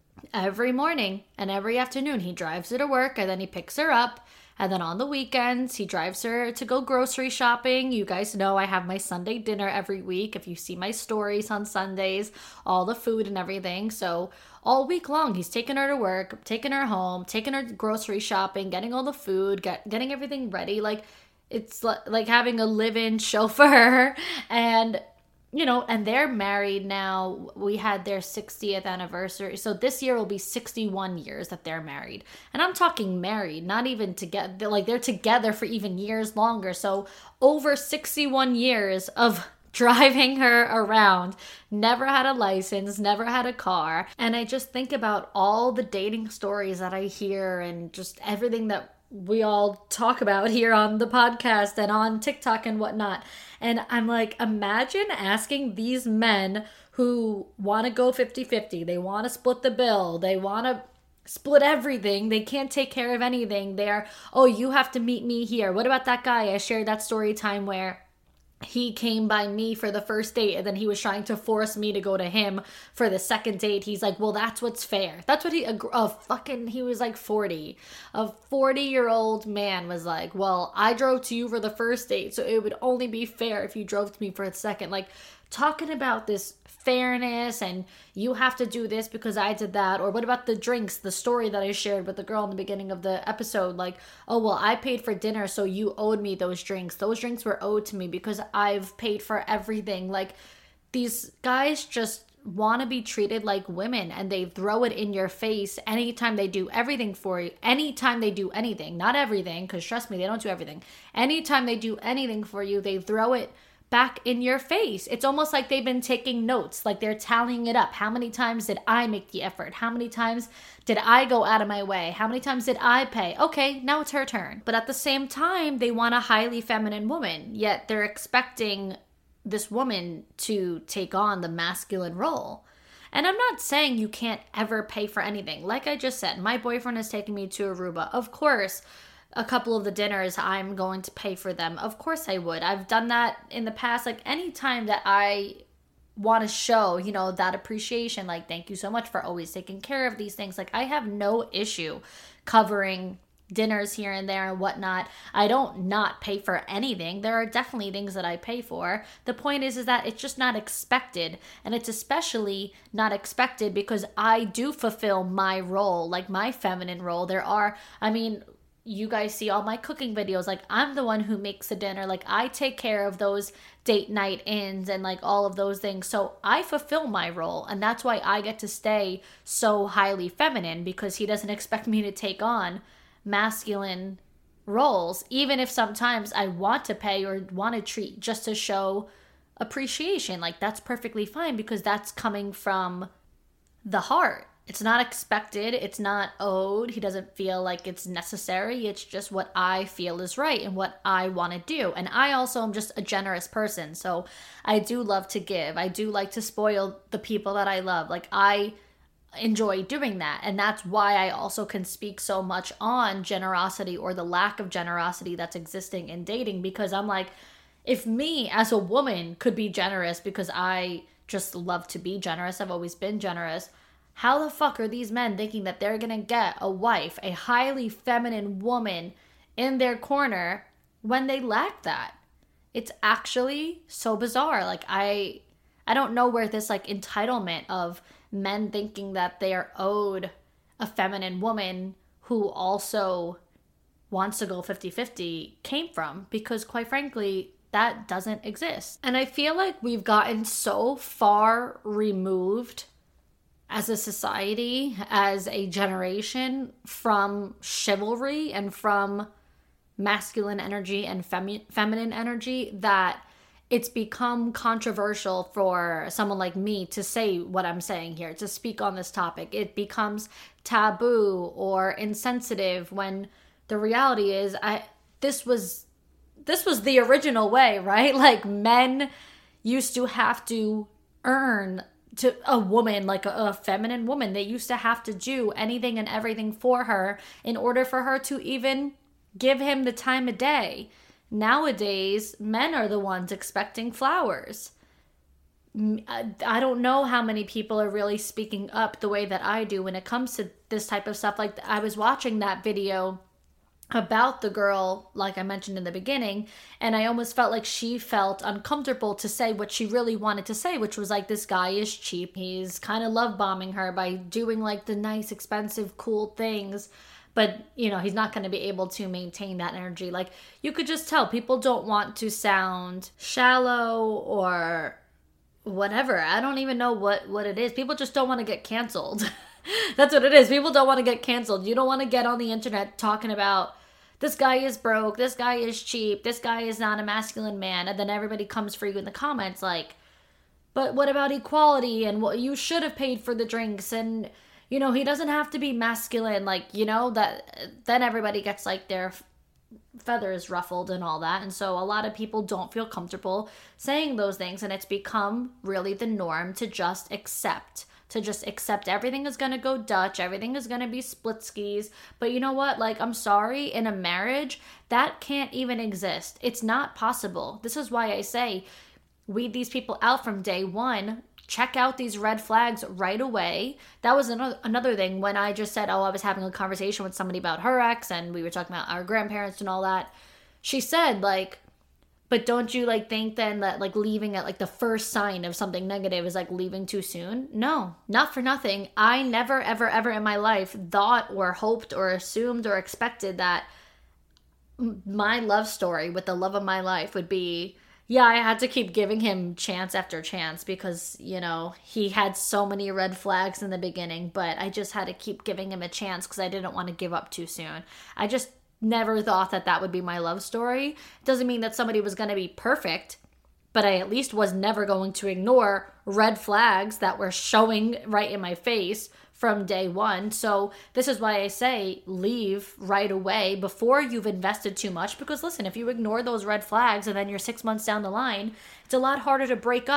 Every morning and every afternoon, he drives her to work and then he picks her up. And then on the weekends, he drives her to go grocery shopping. You guys know I have my Sunday dinner every week. If you see my stories on Sundays, all the food and everything. So all week long, he's taking her to work, taking her home, taking her grocery shopping, getting all the food, get, getting everything ready. Like it's like having a live-in chauffeur. And you know, and they're married now. We had their sixtieth anniversary. So this year will be sixty-one years that they're married. And I'm talking married, not even together. Like they're together for even years longer. So over sixty-one years of driving her around, never had a license, never had a car. And I just think about all the dating stories that I hear and just everything that we all talk about here on the podcast and on TikTok and whatnot. And I'm like, imagine asking these men who want to go fifty-fifty. They want to split the bill. They want to split everything. They can't take care of anything. They're, oh, you have to meet me here. What about that guy? I shared that story time where he came by me for the first date and then he was trying to force me to go to him for the second date. He's like, well, that's what's fair. That's what he, a, a fucking, he was like forty. A forty year old man was like, well, I drove to you for the first date, so it would only be fair if you drove to me for the second. Like talking about this fairness and you have to do this because I did that. Or what about the drinks, the story that I shared with the girl in the beginning of the episode, like, oh well, I paid for dinner so you owed me those drinks. Those drinks were owed to me because I've paid for everything. Like these guys just want to be treated like women and they throw it in your face anytime they do everything for you. Anytime they do anything, not everything, because trust me, they don't do everything. Anytime they do anything for you, they throw it back in your face. It's almost like they've been taking notes, like they're tallying it up. How many times did I make the effort? How many times did I go out of my way? How many times did I pay? Okay, now it's her turn. But at the same time, they want a highly feminine woman, yet they're expecting this woman to take on the masculine role. And I'm not saying you can't ever pay for anything. Like I just said, my boyfriend is taking me to Aruba. Of course, a couple of the dinners, I'm going to pay for them. Of course I would. I've done that in the past. Like any time that I want to show, you know, that appreciation, like, thank you so much for always taking care of these things. Like, I have no issue covering dinners here and there and whatnot. I don't not pay for anything. There are definitely things that I pay for. The point is, is that it's just not expected. And it's especially not expected because I do fulfill my role, like my feminine role. There are, I mean, you guys see all my cooking videos. Like, I'm the one who makes the dinner. Like, I take care of those date night ins and like all of those things. So I fulfill my role. And that's why I get to stay so highly feminine, because he doesn't expect me to take on masculine roles, even if sometimes I want to pay or want to treat just to show appreciation. Like, that's perfectly fine because that's coming from the heart. It's not expected. It's not owed. He doesn't feel like it's necessary. It's just what I feel is right and what I want to do. And I also am just a generous person. So I do love to give. I do like to spoil the people that I love. Like, I enjoy doing that. And that's why I also can speak so much on generosity or the lack of generosity that's existing in dating, because I'm like, if me as a woman could be generous because I just love to be generous, I've always been generous, how the fuck are these men thinking that they're gonna get a wife, a highly feminine woman in their corner when they lack that? It's actually so bizarre. Like, I I don't know where this like entitlement of men thinking that they are owed a feminine woman who also wants to go fifty-fifty came from, because quite frankly, that doesn't exist. And I feel like we've gotten so far removed as a society, as a generation, from chivalry and from masculine energy and femi- feminine energy, that it's become controversial for someone like me to say what I'm saying here, to speak on this topic. It becomes taboo or insensitive, when the reality is, I this was this was the original way, right? Like, men used to have to earn to a woman, like a, a feminine woman, they used to have to do anything and everything for her in order for her to even give him the time of day. Nowadays, men are the ones expecting flowers. I don't know how many people are really speaking up the way that I do when it comes to this type of stuff. Like, I was watching that video about the girl, like I mentioned in the beginning, and I almost felt like she felt uncomfortable to say what she really wanted to say, which was like, this guy is cheap. He's kind of love bombing her by doing like the nice, expensive, cool things. But, you know, he's not going to be able to maintain that energy. Like, you could just tell people don't want to sound shallow or whatever. I don't even know what, what it is. People just don't want to get canceled. That's what it is. People don't want to get canceled. You don't want to get on the internet talking about, this guy is broke, this guy is cheap, this guy is not a masculine man. And then everybody comes for you in the comments like, but what about equality? And what, you should have paid for the drinks. And, you know, he doesn't have to be masculine. Like, you know, that then everybody gets like their feathers ruffled and all that. And so a lot of people don't feel comfortable saying those things. And it's become really the norm to just accept. To just accept everything is going to go Dutch. Everything is going to be split skis. But you know what? Like, I'm sorry, in a marriage, that can't even exist. It's not possible. This is why I say, weed these people out from day one. Check out these red flags right away. That was another, another thing when I just said, oh, I was having a conversation with somebody about her ex and we were talking about our grandparents and all that. She said, like, but don't you like think then that like leaving at like the first sign of something negative is like leaving too soon? No, not for nothing. I never, ever, ever in my life thought or hoped or assumed or expected that my love story with the love of my life would be, yeah, I had to keep giving him chance after chance because, you know, he had so many red flags in the beginning, but I just had to keep giving him a chance because I didn't want to give up too soon. I just never thought that that would be my love story. Doesn't mean that somebody was going to be perfect, but I at least was never going to ignore red flags that were showing right in my face from day one. So this is why I say leave right away before you've invested too much, because listen, if you ignore those red flags and then you're six months down the line, it's a lot harder to break up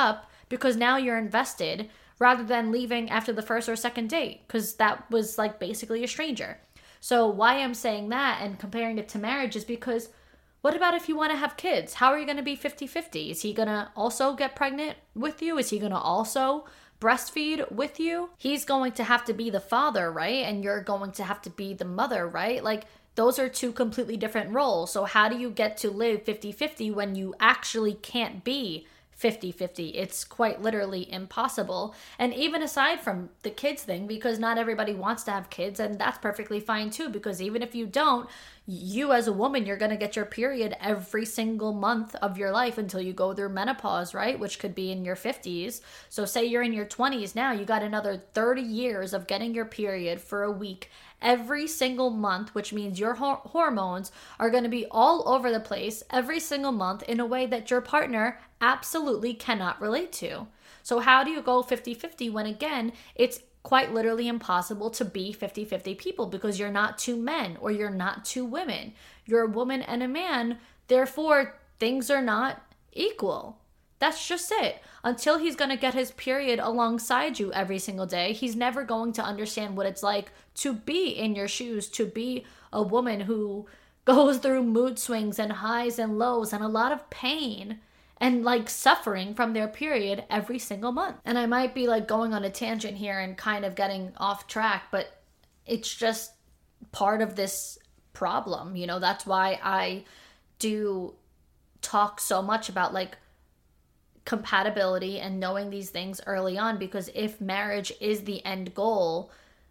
because now you're invested rather than leaving after the first or second date, because that was like basically a stranger. So why I'm saying that and comparing it to marriage is because what about if you want to have kids? How are you going to be fifty-fifty? Is he going to also get pregnant with you? Is he going to also breastfeed with you? He's going to have to be the father, right? And you're going to have to be the mother, right? Like, those are two completely different roles. So how do you get to live fifty-fifty when you actually can't be fifty-fifty? It's quite literally impossible. And even aside from the kids thing, because not everybody wants to have kids, and that's perfectly fine too, because even if you don't, you as a woman, you're going to get your period every single month of your life until you go through menopause, right? Which could be in your fifties. So say you're in your twenties now, you got another thirty years of getting your period for a week every single month, which means your hor- hormones are going to be all over the place every single month in a way that your partner absolutely cannot relate to. So how do you go fifty-fifty when, again, it's quite literally impossible to be fifty-fifty people, because you're not two men or you're not two women. You're a woman and a man. Therefore, things are not equal. That's just it. Until he's going to get his period alongside you every single day, he's never going to understand what it's like to be in your shoes, to be a woman who goes through mood swings and highs and lows and a lot of pain and like suffering from their period every single month. And I might be like going on a tangent here and kind of getting off track, but it's just part of this problem. You know, that's why I do talk so much about like compatibility and knowing these things early on, because if marriage is the end goal,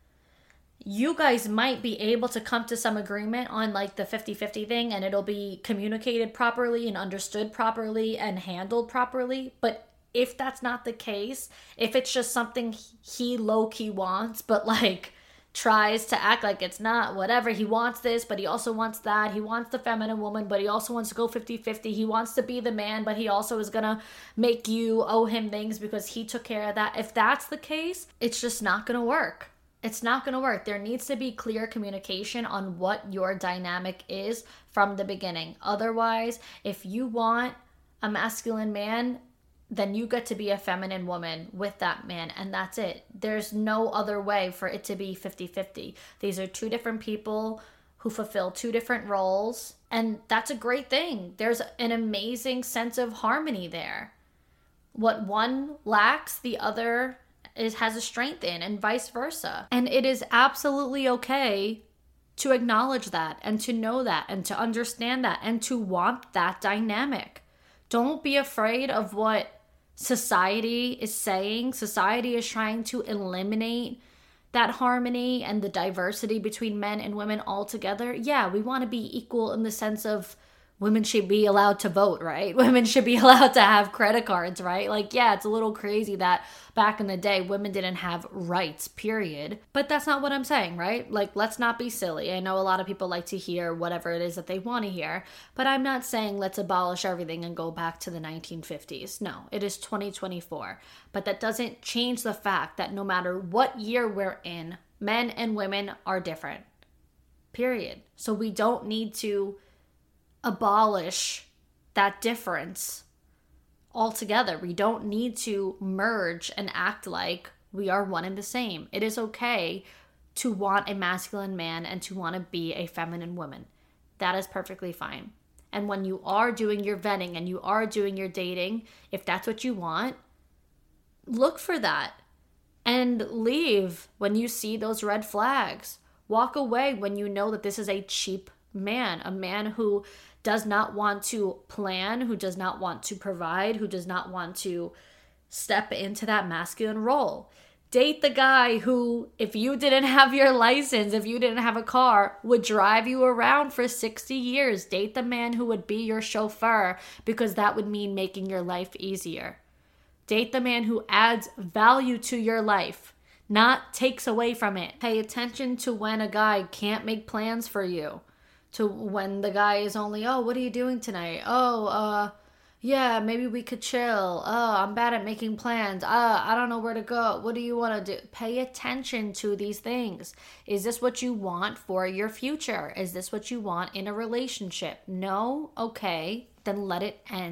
you guys might be able to come to some agreement on like the fifty-fifty thing, and it'll be communicated properly and understood properly and handled properly. But if that's not the case, if it's just something he low-key wants, but like tries to act like it's not, whatever, he wants this, but he also wants that, he wants the feminine woman, but he also wants to go fifty-fifty, he wants to be the man, but he also is gonna make you owe him things because he took care of that. If that's the case, it's just not gonna work. It's not gonna work. There needs to be clear communication on what your dynamic is from the beginning. Otherwise, if you want a masculine man, then you get to be a feminine woman with that man, and that's it. There's no other way for it to be fifty-fifty. These are two different people who fulfill two different roles, and that's a great thing. There's an amazing sense of harmony there. What one lacks, the other is has a strength in, and vice versa. And it is absolutely okay to acknowledge that and to know that and to understand that and to want that dynamic. Don't be afraid of what society is saying. Society is trying to eliminate that harmony and the diversity between men and women altogether. Yeah, we want to be equal in the sense of women should be allowed to vote, right? Women should be allowed to have credit cards, right? Like, yeah, it's a little crazy that back in the day, women didn't have rights, period. But that's not what I'm saying, right? Like, let's not be silly. I know a lot of people like to hear whatever it is that they want to hear, but I'm not saying let's abolish everything and go back to the nineteen fifties. No, it is twenty twenty-four. But that doesn't change the fact that no matter what year we're in, men and women are different, period. So we don't need to abolish that difference altogether. We don't need to merge and act like we are one and the same. It is okay to want a masculine man and to want to be a feminine woman. That is perfectly fine. And when you are doing your vetting and you are doing your dating, if that's what you want, look for that and leave when you see those red flags. Walk away when you know that this is a cheap man, a man who does not want to plan, who does not want to provide, who does not want to step into that masculine role. Date the guy who, if you didn't have your license, if you didn't have a car, would drive you around for sixty years. Date the man who would be your chauffeur, because that would mean making your life easier. Date the man who adds value to your life, not takes away from it. Pay attention to when a guy can't make plans for you. To when the guy is only, oh, what are you doing tonight? Oh, uh, yeah, maybe we could chill. Oh, I'm bad at making plans. Uh, I don't know where to go. What do you want to do? Pay attention to these things. Is this what you want for your future? Is this what you want in a relationship? No? Okay, then let it end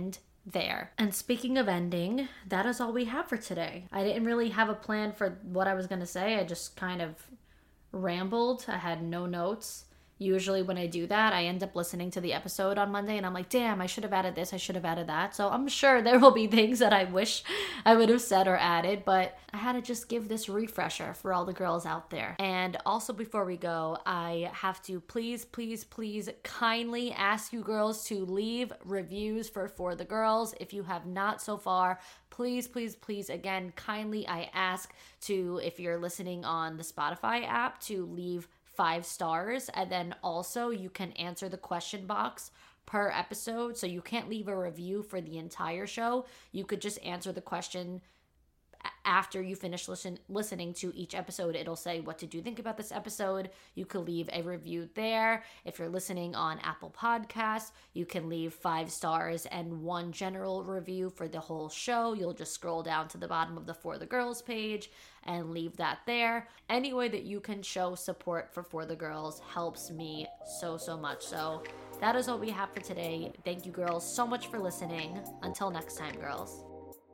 there. And speaking of ending, that is all we have for today. I didn't really have a plan for what I was going to say. I just kind of rambled. I had no notes. Usually when I do that, I end up listening to the episode on Monday and I'm like, damn, I should have added this, I should have added that. So I'm sure there will be things that I wish I would have said or added, but I had to just give this refresher for all the girls out there. And also before we go, I have to please, please, please kindly ask you girls to leave reviews for For the Girls. If you have not so far, please, please, please, again, kindly I ask to, if you're listening on the Spotify app, to leave five stars, and then also you can answer the question box per episode. So you can't leave a review for the entire show. You could just answer the question after you finish listen, listening to each episode. It'll say, what did you think about this episode? You could leave a review there. If you're listening on Apple Podcasts, you can leave five stars and one general review for the whole show. You'll just scroll down to the bottom of the For the Girls page and leave that there. Any way that you can show support for For the Girls helps me so, so much. So that is all we have for today. Thank you girls so much for listening. Until next time, girls.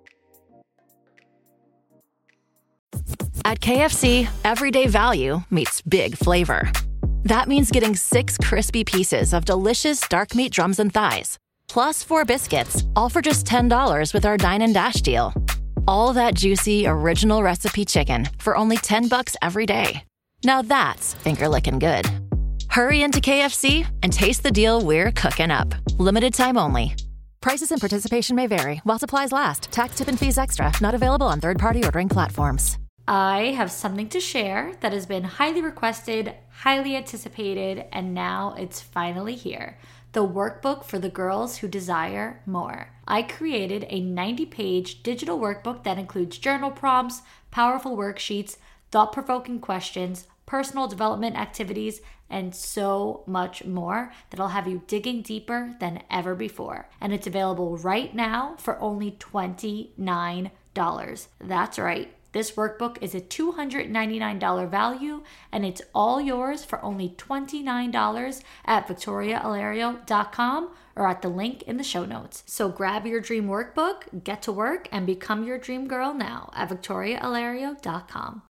At K F C, everyday value meets big flavor. That means getting six crispy pieces of delicious dark meat drums and thighs, plus four biscuits, all for just ten dollars with our Dine and Dash deal. All that juicy, original recipe chicken for only ten bucks every day. Now that's finger-licking good. Hurry into K F C and taste the deal we're cooking up. Limited time only. Prices and participation may vary while supplies last. Tax, tip, and fees extra. Not available on third-party ordering platforms. I have something to share that has been highly requested, highly anticipated, and now it's finally here. The workbook for the girls who desire more. I created a ninety-page digital workbook that includes journal prompts, powerful worksheets, thought-provoking questions, personal development activities, and so much more that'll have you digging deeper than ever before. And it's available right now for only twenty-nine dollars. That's right. This workbook is a two hundred ninety-nine dollars value, and it's all yours for only twenty-nine dollars at victoria alario dot com or at the link in the show notes. So grab your dream workbook, get to work, and become your dream girl now at victoria alario dot com.